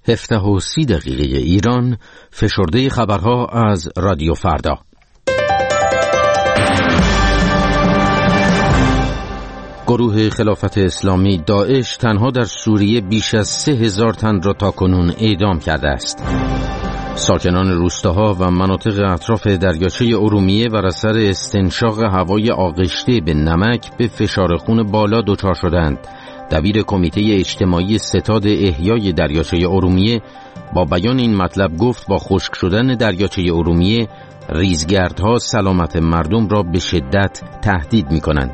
17:30 ایران، فشرده خبرها از رادیو فردا. گروه خلافت اسلامی داعش تنها در سوریه بیش از 3000 تن را تاکنون اعدام کرده است. ساکنان روستاها و مناطق اطراف دریاچه ارومیه بر اثر استنشاق هوای آغشته به نمک به فشار خون بالا دچار شدند. دبیر کمیته اجتماعی ستاد احیای دریاچه ارومیه با بیان این مطلب گفت با خشک شدن دریاچه ارومیه ریزگردها سلامت مردم را به شدت تهدید می‌کنند.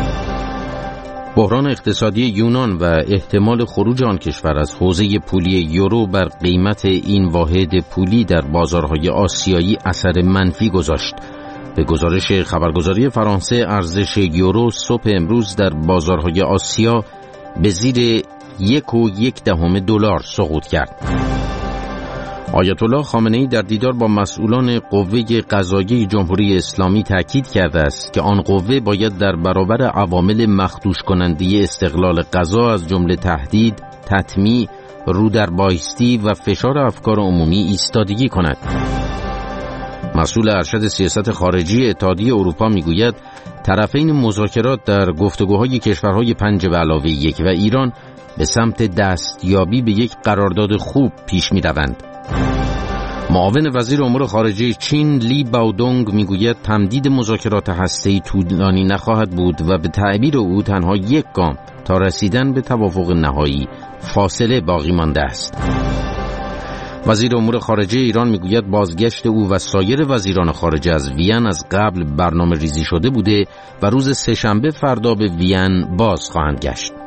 بحران اقتصادی یونان و احتمال خروج آن کشور از حوزه پولی یورو بر قیمت این واحد پولی در بازارهای آسیایی اثر منفی گذاشت. به گزارش خبرگزاری فرانسه ارزش یورو صبح امروز در بازارهای آسیا به زیر 1.1 دلار سقوط کرد. آیت الله خامنه‌ای در دیدار با مسئولان قوه قضاییه جمهوری اسلامی تاکید کرده است که آن قوه باید در برابر عوامل مخدوش کننده استقلال قضا از جمله تهدید، تطمیع، رودربایستی و فشار افکار عمومی ایستادگی کند. مسئول ارشد سیاست خارجی اتحادیه اروپا میگوید طرفین مذاکرات در گفتگوهای کشورهای 5+1 و ایران به سمت دستیابی به یک قرارداد خوب پیش می‌روند. معاون وزیر امور خارجه چین لی باودونگ میگوید تمدید مذاکرات هسته‌ای طولانی نخواهد بود و به تعبیر او تنها یک گام تا رسیدن به توافق نهایی فاصله باقی مانده است. وزیر امور خارجه ایران میگوید بازگشت او و سایر وزیران خارجه از وین از قبل برنامه ریزی شده بوده و روز سه‌شنبه فردا به وین باز خواهند گشت.